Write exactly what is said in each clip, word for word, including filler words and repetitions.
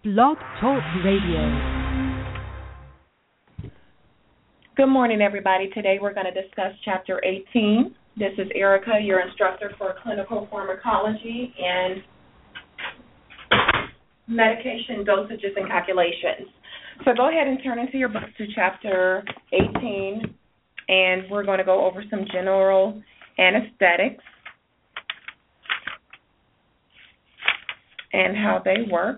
Blog Talk Radio. Good morning, everybody. Today we're going to discuss Chapter eighteen. This is Erica, your instructor for clinical pharmacology and medication dosages and calculations. So go ahead and turn into your books to Chapter eighteen, and we're going to go over some general anesthetics and how they work.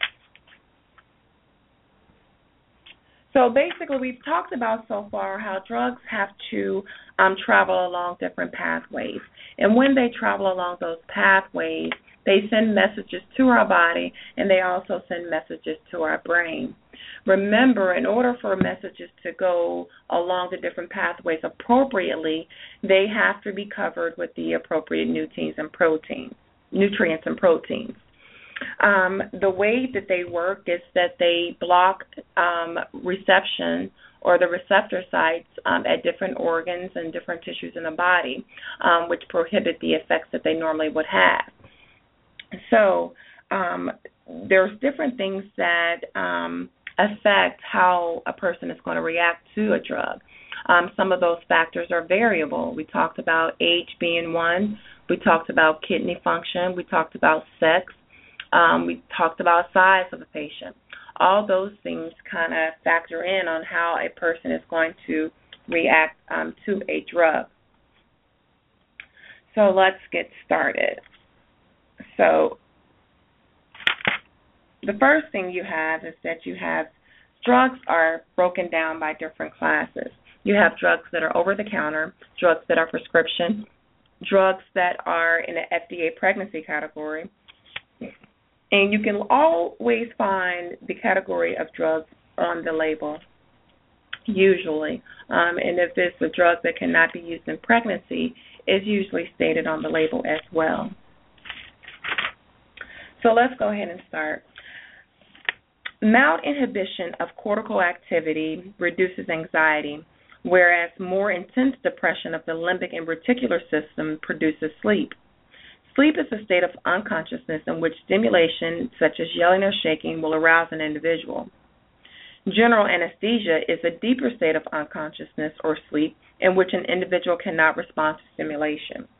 So basically, we've talked about so far how drugs have to um, travel along different pathways. And when they travel along those pathways, they send messages to our body, and they also send messages to our brain. Remember, in order for messages to go along the different pathways appropriately, they have to be covered with the appropriate nutrients and proteins, nutrients and proteins. Um, the way that they work is that they block um, reception or the receptor sites um, at different organs and different tissues in the body, um, which prohibit the effects that they normally would have. So um, there's different things that um, affect how a person is going to react to a drug. Um, some of those factors are variable. We talked about age being one. We talked about kidney function. We talked about sex. Um, we talked about size of the patient. All those things kind of factor in on how a person is going to react um, to a drug. So let's get started. So the first thing you have is that you have drugs are broken down by different classes. You have drugs that are over-the-counter, drugs that are prescription, drugs that are in the F D A pregnancy category. And you can always find the category of drugs on the label, usually. Um, and if it's a drug that cannot be used in pregnancy, it's usually stated on the label as well. So let's go ahead and start. Mild inhibition of cortical activity reduces anxiety, whereas more intense depression of the limbic and reticular system produces sleep. Sleep is a state of unconsciousness in which stimulation, such as yelling or shaking, will arouse an individual. General anesthesia is a deeper state of unconsciousness or sleep in which an individual cannot respond to stimulation.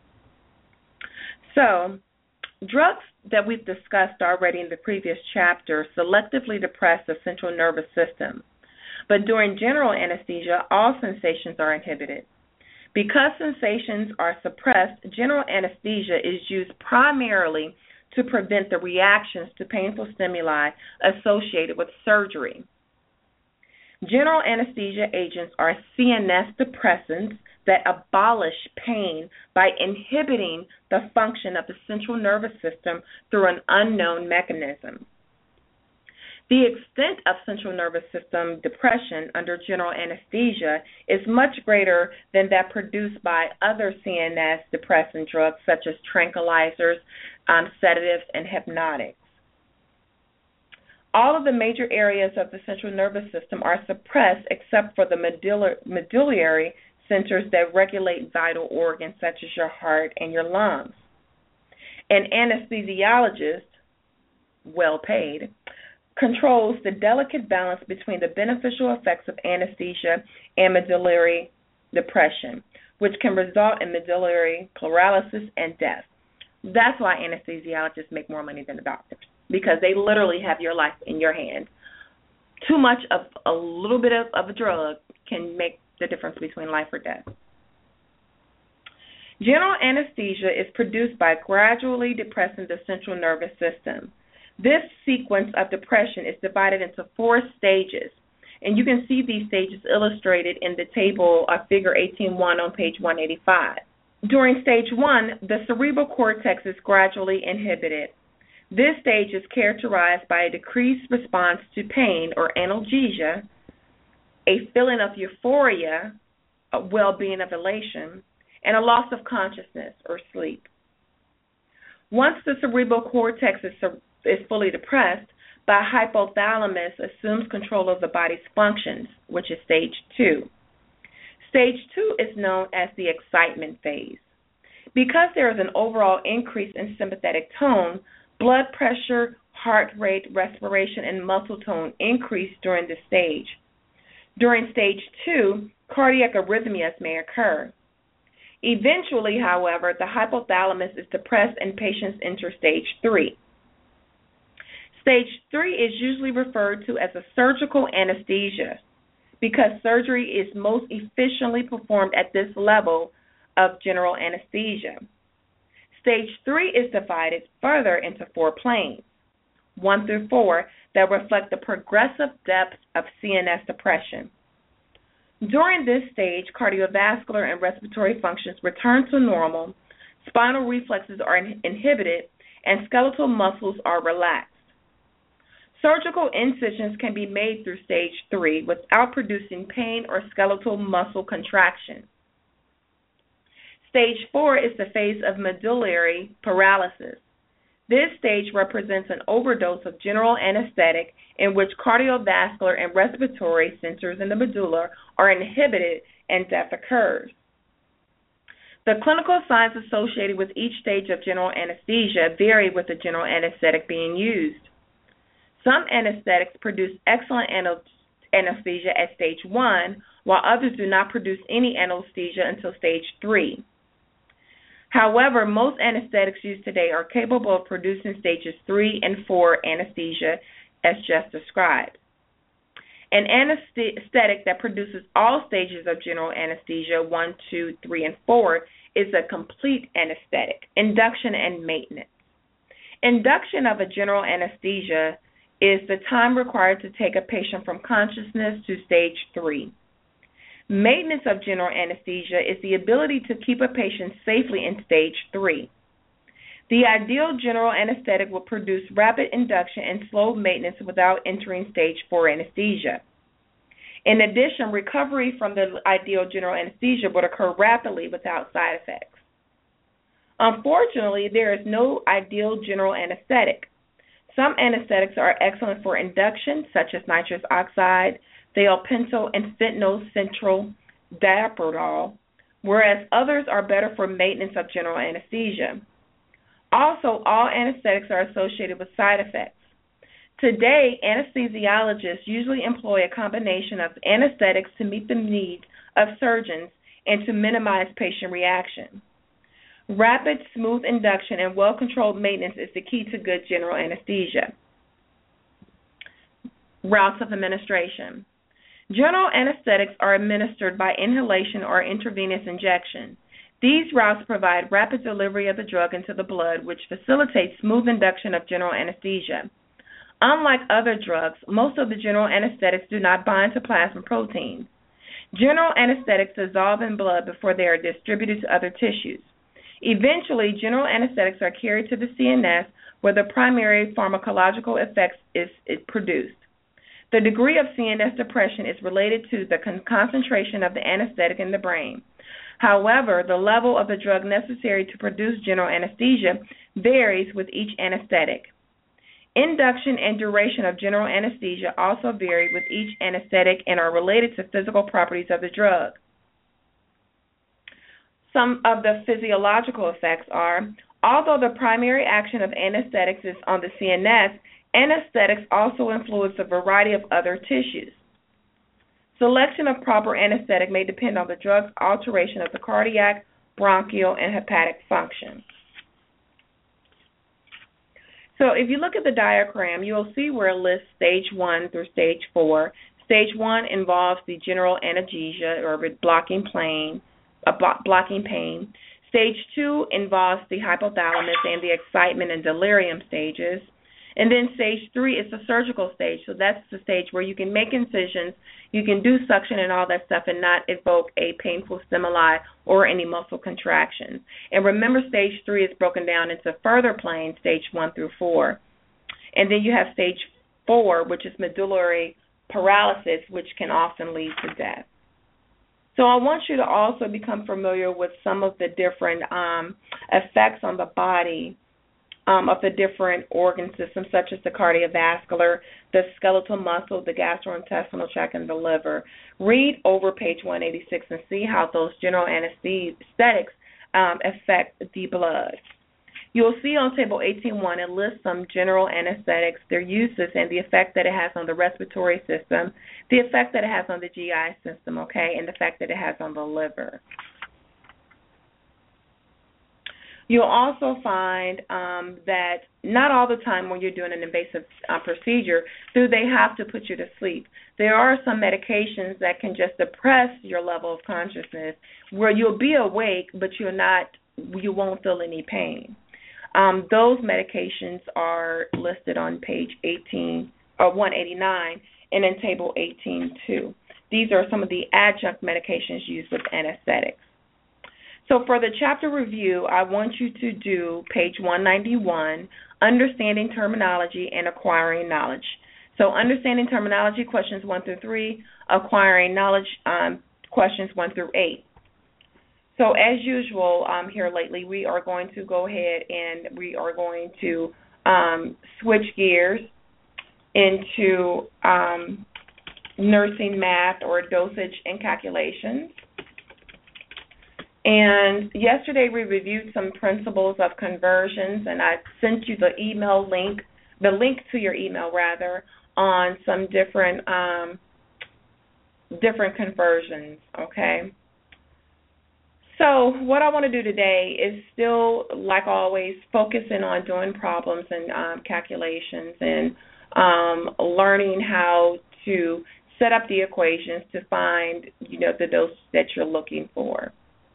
So, drugs that we've discussed already in the previous chapter selectively depress the central nervous system. But during general anesthesia, all sensations are inhibited. Because sensations are suppressed, general anesthesia is used primarily to prevent the reactions to painful stimuli associated with surgery. General anesthesia agents are C N S depressants that abolish pain by inhibiting the function of the central nervous system through an unknown mechanism. The extent of central nervous system depression under general anesthesia is much greater than that produced by other C N S depressant drugs such as tranquilizers, um, sedatives, and hypnotics. All of the major areas of the central nervous system are suppressed except for the medullary, medullary centers that regulate vital organs such as your heart and your lungs. An anesthesiologist, well paid, controls the delicate balance between the beneficial effects of anesthesia and medullary depression, which can result in medullary paralysis and death. That's why anesthesiologists make more money than the doctors, because they literally have your life in your hand. Too much of a little bit of, of a drug can make the difference between life or death. General anesthesia is produced by gradually depressing the central nervous system. This sequence of depression is divided into four stages, and you can see these stages illustrated in the table of Figure eighteen one on page one eighty-five. During stage one, the cerebral cortex is gradually inhibited. This stage is characterized by a decreased response to pain or analgesia, a feeling of euphoria, a well-being of elation, and a loss of consciousness or sleep. Once the cerebral cortex is is fully depressed, the hypothalamus assumes control of the body's functions, which is stage two. Stage two is known as the excitement phase. Because there is an overall increase in sympathetic tone, blood pressure, heart rate, respiration, and muscle tone increase during this stage. During stage two, cardiac arrhythmias may occur. Eventually, however, the hypothalamus is depressed and patients enter stage three. Stage three is usually referred to as a surgical anesthesia because surgery is most efficiently performed at this level of general anesthesia. Stage three is divided further into four planes, one through four, that reflect the progressive depth of C N S depression. During this stage, cardiovascular and respiratory functions return to normal, spinal reflexes are in- inhibited, and skeletal muscles are relaxed. Surgical incisions can be made through stage three without producing pain or skeletal muscle contraction. Stage four is the phase of medullary paralysis. This stage represents an overdose of general anesthetic in which cardiovascular and respiratory centers in the medulla are inhibited and death occurs. The clinical signs associated with each stage of general anesthesia vary with the general anesthetic being used. Some anesthetics produce excellent anesthesia at stage one, while others do not produce any anesthesia until stage three. However, most anesthetics used today are capable of producing stages three and four anesthesia, as just described. An anesthetic that produces all stages of general anesthesia, one, two, three, and four, is a complete anesthetic, induction and maintenance. Induction of a general anesthesia is the time required to take a patient from consciousness to stage three. Maintenance of general anesthesia is the ability to keep a patient safely in stage three. The ideal general anesthetic will produce rapid induction and slow maintenance without entering stage four anesthesia. In addition, recovery from the ideal general anesthesia would occur rapidly without side effects. Unfortunately, there is no ideal general anesthetic. Some anesthetics are excellent for induction, such as nitrous oxide, thiopentol, and fentanyl central diaprodol, whereas others are better for maintenance of general anesthesia. Also, all anesthetics are associated with side effects. Today, anesthesiologists usually employ a combination of anesthetics to meet the needs of surgeons and to minimize patient reaction. Rapid, smooth induction and well-controlled maintenance is the key to good general anesthesia. Routes of administration. General anesthetics are administered by inhalation or intravenous injection. These routes provide rapid delivery of the drug into the blood, which facilitates smooth induction of general anesthesia. Unlike other drugs, most of the general anesthetics do not bind to plasma proteins. General anesthetics dissolve in blood before they are distributed to other tissues. Eventually, general anesthetics are carried to the C N S where the primary pharmacological effects is, is produced. The degree of C N S depression is related to the con- concentration of the anesthetic in the brain. However, the level of the drug necessary to produce general anesthesia varies with each anesthetic. Induction and duration of general anesthesia also vary with each anesthetic and are related to physical properties of the drug. Some of the physiological effects are, although the primary action of anesthetics is on the C N S, anesthetics also influence a variety of other tissues. Selection of proper anesthetic may depend on the drug's alteration of the cardiac, bronchial, and hepatic function. So if you look at the diagram, you'll see where it lists stage one through stage four. Stage one involves the general analgesia or blocking pain, uh, blocking pain. Stage two involves the hypothalamus and the excitement and delirium stages. And then stage three is the surgical stage. So that's the stage where you can make incisions, you can do suction and all that stuff and not evoke a painful stimuli or any muscle contractions. And remember, stage three is broken down into further planes, stage one through four. And then you have stage four, which is medullary paralysis, which can often lead to death. So I want you to also become familiar with some of the different um, effects on the body Um, of the different organ systems, such as the cardiovascular, the skeletal muscle, the gastrointestinal tract, and the liver. Read over page one eighty-six and see how those general anesthetics um, affect the blood. You'll see on Table eighteen one it lists some general anesthetics, their uses, and the effect that it has on the respiratory system, the effect that it has on the G I system, okay, and the effect that it has on the liver. You'll also find um, that not all the time when you're doing an invasive uh, procedure do they have to put you to sleep. There are some medications that can just depress your level of consciousness where you'll be awake, but you're not, you won't feel any pain. Um, those medications are listed on page eighteen or one eighty-nine and in Table eighteen two. These are some of the adjunct medications used with anesthetics. So for the chapter review, I want you to do page one ninety-one, Understanding Terminology and Acquiring Knowledge. So understanding terminology, questions one through three, acquiring knowledge, um, questions one through eight. So as usual um, here lately, we are going to go ahead and we are going to um, switch gears into um, nursing math or dosage and calculations. And yesterday we reviewed some principles of conversions, and I sent you the email link, the link to your email rather, on some different um, different conversions, okay? So what I want to do today is still, like always, focusing on doing problems and um, calculations and um, learning how to set up the equations to find, you know, the dose that you're looking for.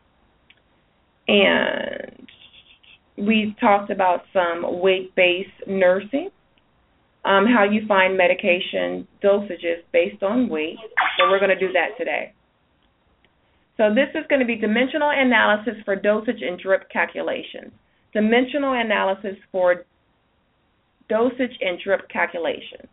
And we talked about some weight-based nursing, um, how you find medication dosages based on weight. So we're going to do that today. So this is going to be dimensional analysis for dosage and drip calculations. Dimensional analysis for dosage and drip calculations.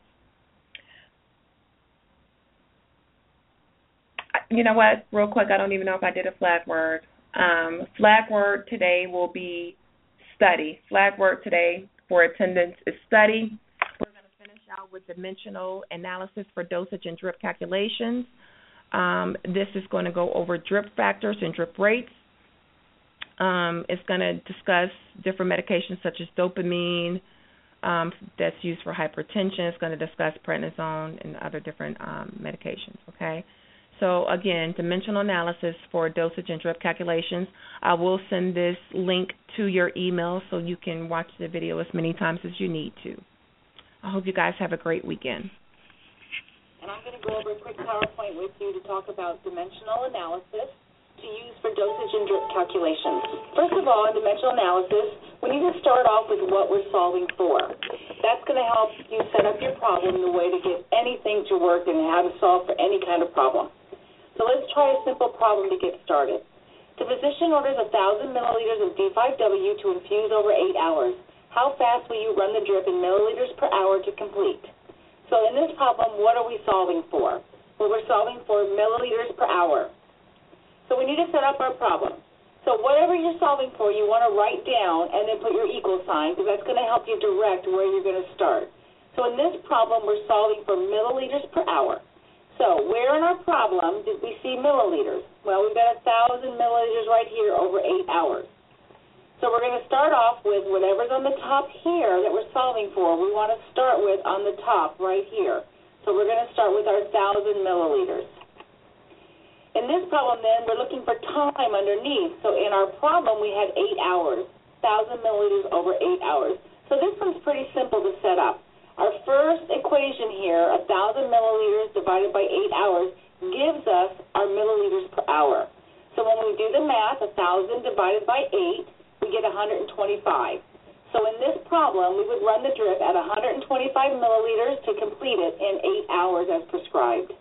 You know what? Real quick, I don't even know if I did a flag word. Um, flag word today will be study. Flag word today for attendance is study. We're going to finish out with dimensional analysis for dosage and drip calculations. Um, this is going to go over drip factors and drip rates. Um, it's going to discuss different medications such as dopamine um, that's used for hypertension. It's going to discuss prednisone and other different um, medications, okay? So, again, dimensional analysis for dosage and drip calculations. I will send this link to your email so you can watch the video as many times as you need to. I hope you guys have a great weekend. And I'm going to go over a quick PowerPoint with you to talk about dimensional analysis to use for dosage and drip calculations. First of all, in dimensional analysis, we need to start off with what we're solving for. That's going to help you set up your problem the way to get anything to work and how to solve for any kind of problem. So let's try a simple problem to get started. The physician orders one thousand milliliters of D five W to infuse over eight hours. How fast will you run the drip in milliliters per hour to complete? So in this problem, what are we solving for? Well, we're solving for milliliters per hour. So we need to set up our problem. So whatever you're solving for, you want to write down and then put your equal sign because that's going to help you direct where you're going to start. So in this problem, we're solving for milliliters per hour. So where in our problem did we see milliliters? Well, we've got one thousand milliliters right here over eight hours. So we're going to start off with whatever's on the top here that we're solving for. We want to start with on the top right here. So we're going to start with our one thousand milliliters. In this problem, then, we're looking for time underneath. So in our problem, we had eight hours, one thousand milliliters over eight hours. So this one's pretty simple to set up. Our first equation here, one thousand milliliters divided by eight hours, gives us our milliliters per hour. So when we do the math, one thousand divided by eight, we get one hundred twenty-five. So in this problem, we would run the drip at one hundred twenty-five milliliters to complete it in eight hours as prescribed.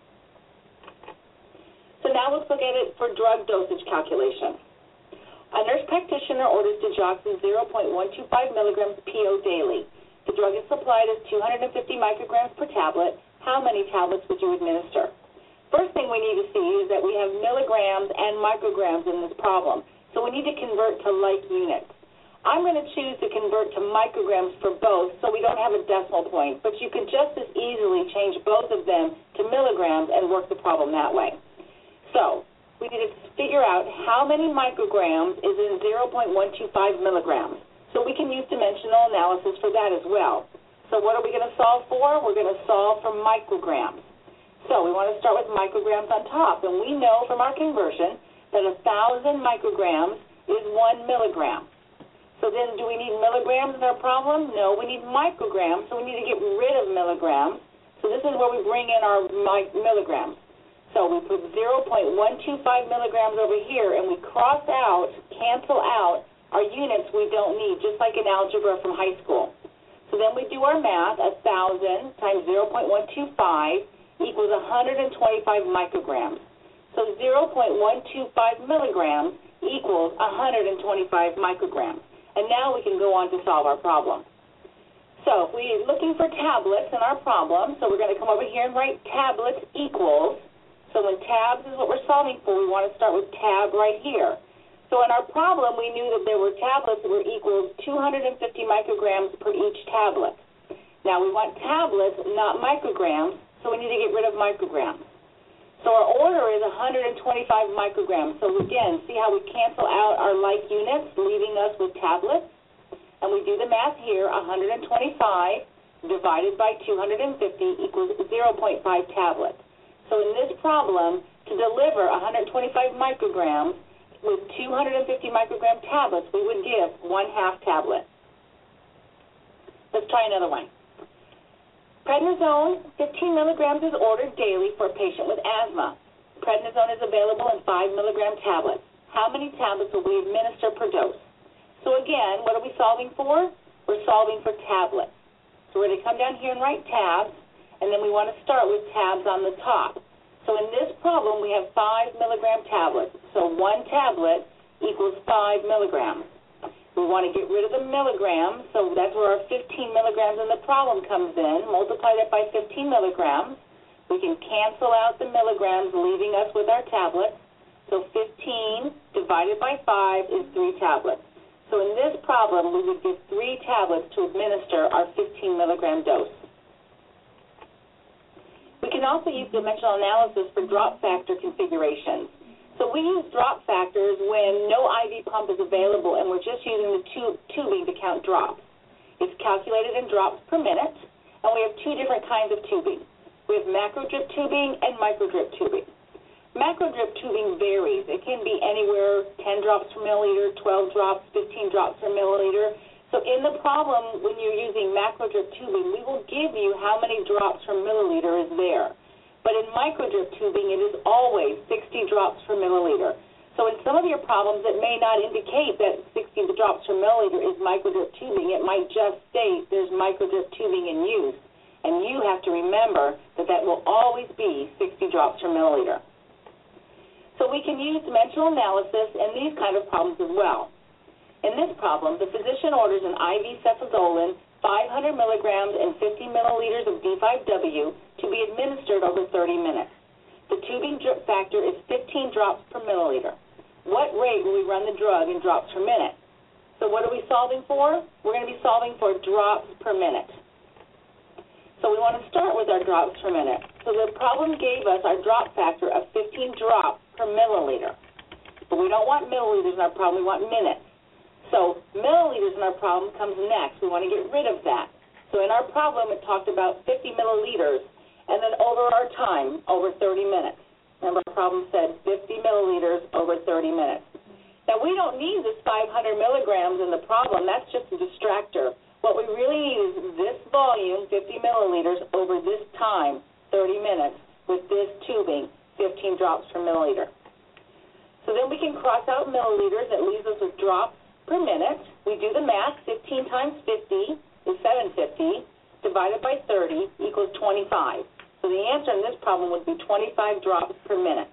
So now let's look at it for drug dosage calculation. A nurse practitioner orders digoxin zero point one two five milligrams P O daily. The drug is supplied as two hundred fifty micrograms per tablet. How many tablets would you administer? First thing we need to see is that we have milligrams and micrograms in this problem. So we need to convert to like units. I'm going to choose to convert to micrograms for both so we don't have a decimal point, but you can just as easily change both of them to milligrams and work the problem that way. So we need to figure out how many micrograms is in zero point one two five milligrams. So we can use dimensional analysis for that as well. So what are we going to solve for? We're going to solve for micrograms. So we want to start with micrograms on top. And we know from our conversion that one thousand micrograms is one milligram. So then do we need milligrams in our problem? No, we need micrograms, so we need to get rid of milligrams. So this is where we bring in our milligrams. So we put zero point one two five milligrams over here, and we cross out, cancel out our units we don't need, just like in algebra from high school. So then we do our math. one thousand times zero point one two five equals one hundred twenty-five micrograms. So zero point one two five milligrams equals one hundred twenty-five micrograms. And now we can go on to solve our problem. So if we're looking for tablets in our problem, so we're going to come over here and write tablets equals. So when tabs is what we're solving for, we want to start with tab right here. So in our problem, we knew that there were tablets that were equal two hundred fifty micrograms per each tablet. Now we want tablets, not micrograms, so we need to get rid of micrograms. So our order is one hundred twenty-five micrograms. So again, see how we cancel out our like units, leaving us with tablets? And we do the math here. one hundred twenty-five divided by two hundred fifty equals zero point five tablets. So in this problem, to deliver one hundred twenty-five micrograms with two hundred fifty microgram tablets, we would give one half tablet. Let's try another one. Prednisone, fifteen milligrams is ordered daily for a patient with asthma. Prednisone is available in five milligram tablets. How many tablets will we administer per dose? So again, what are we solving for? We're solving for tablets. So we're going to come down here and write tabs, and then we want to start with tabs on the top. So in this problem, we have five milligram tablets. So one tablet equals five milligrams. We want to get rid of the milligrams, so that's where our fifteen milligrams in the problem comes in. Multiply that by fifteen milligrams. We can cancel out the milligrams, leaving us with our tablets. So fifteen divided by five is three tablets. So in this problem, we would give three tablets to administer our fifteen milligram dose. We can also use dimensional analysis for drop factor configurations. So we use drop factors when no I V pump is available and we're just using the tube, tubing to count drops. It's calculated in drops per minute, and we have two different kinds of tubing. We have macro drip tubing and micro drip tubing. Macro drip tubing varies. It can be anywhere ten drops per milliliter, twelve drops, fifteen drops per milliliter. So in the problem, when you're using macro drip tubing, we will give you how many drops per milliliter is there. But in microdrip tubing, it is always sixty drops per milliliter. So in some of your problems, it may not indicate that sixty drops per milliliter is microdrip tubing. It might just state there's microdrip tubing in use. And you have to remember that that will always be sixty drops per milliliter. So we can use dimensional analysis in these kind of problems as well. In this problem, the physician orders an I V cefazolin, five hundred milligrams and fifty milliliters of D five W to be administered over thirty minutes. The tubing drip factor is fifteen drops per milliliter. What rate will we run the drug in drops per minute? So what are we solving for? We're going to be solving for drops per minute. So we want to start with our drops per minute. So the problem gave us our drop factor of fifteen drops per milliliter. But we don't want milliliters in our problem, we want minutes. So milliliters in our problem comes next. We want to get rid of that. So in our problem, it talked about fifty milliliters, and then over our time, over thirty minutes. Remember, our problem said fifty milliliters over thirty minutes. Now, we don't need this five hundred milligrams in the problem. That's just a distractor. What we really need is this volume, fifty milliliters, over this time, thirty minutes, with this tubing, fifteen drops per milliliter. So then we can cross out milliliters. That leaves us with drops per minute. We do the math. fifteen times fifty is seven hundred fifty, divided by thirty equals twenty-five. So the answer in this problem would be twenty-five drops per minute.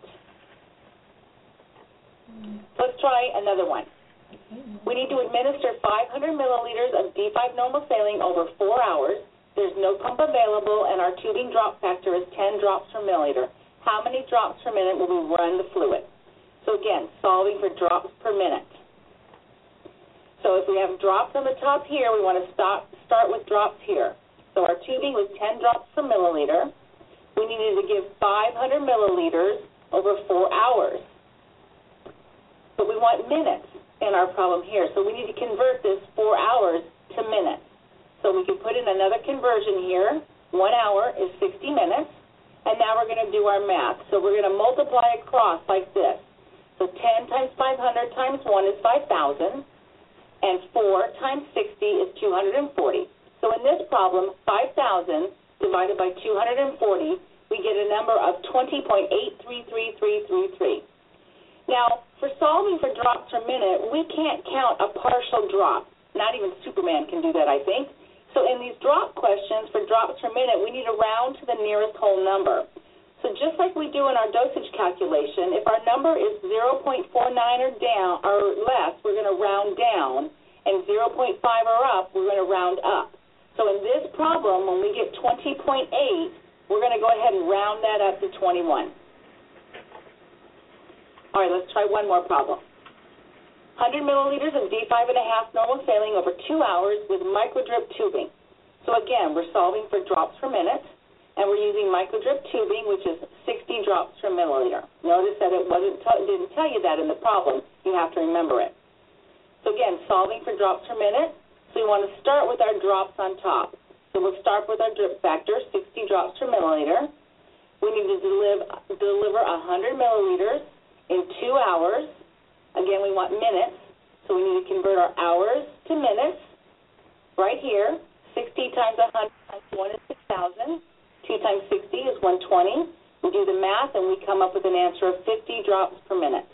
So let's try another one. We need to administer five hundred milliliters of D five normal saline over four hours. There's no pump available, and our tubing drop factor is ten drops per milliliter. How many drops per minute will we run the fluid? So again, solving for drops per minute. So if we have drops on the top here, we want to stop, start with drops here. So our tubing was ten drops per milliliter. We needed to give five hundred milliliters over four hours. But we want minutes. in our problem here. So we need to convert this four hours to minutes. So we can put in another conversion here. One hour is sixty minutes. And now we're going to do our math. So we're going to multiply across like this. So ten times five hundred times one is five thousand. And four times sixty is two hundred forty. So in this problem, five thousand divided by two hundred forty, we get a number of twenty point eight three three three three three. Now, for solving for drops per minute, we can't count a partial drop. Not even Superman can do that, I think. So in these drop questions for drops per minute, we need to round to the nearest whole number. So just like we do in our dosage calculation, if our number is zero point four nine or down or less, we're going to round down, and zero point five or up, we're going to round up. So in this problem, when we get twenty point eight, we're going to go ahead and round that up to twenty-one. All right, let's try one more problem. one hundred milliliters of D five point five normal saline over two hours with microdrip tubing. So again, we're solving for drops per minute, and we're using microdrip tubing, which is sixty drops per milliliter. Notice that it wasn't t- didn't tell you that in the problem. You have to remember it. So again, solving for drops per minute. So we want to start with our drops on top. So we'll start with our drip factor, sixty drops per milliliter. We need to deliver, deliver one hundred milliliters in two hours. Again, we want minutes, so we need to convert our hours to minutes. Right here, sixty times one hundred times one is six thousand. two times sixty is one hundred twenty. We do the math, and we come up with an answer of fifty drops per minute.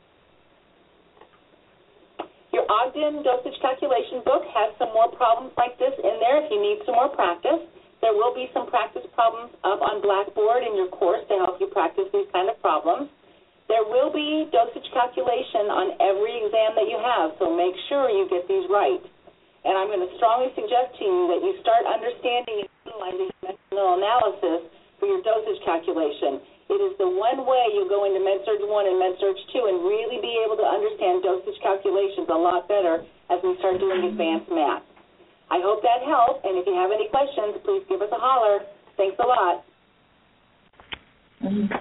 Your Ogden dosage calculation book has some more problems like this in there if you need some more practice. There will be some practice problems up on Blackboard in your course to help you practice these kind of problems. There will be dosage calculation on every exam that you have, so make sure you get these right. And I'm going to strongly suggest to you that you start understanding and utilizing dimensional analysis for your dosage calculation. It is the one way you go into MedSurg one and MedSurg two and really be able to understand dosage calculations a lot better as we start doing advanced math. I hope that helped, and if you have any questions, please give us a holler. Thanks a lot. Mm-hmm.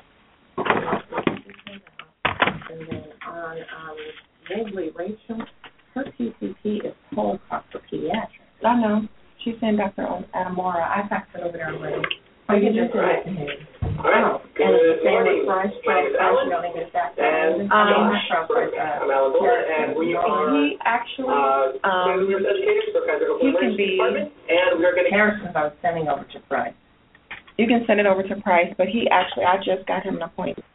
And then on um, Mobley Rachel, her P C P is cold cough for pediatrics. I know. She's saying Doctor Adamora. I faxed it over there already. Oh, you just did it to him. Oh, and it's the same with Fresh, Fresh, Fresh, you don't think it's that bad. Um, I'm Alan Moore, and we are he actually, uh, um, educators for Physical he can be, and we're going to... Harrison's I was sending over to Price. You can send it over to Price, but he actually, I just got him an appointment.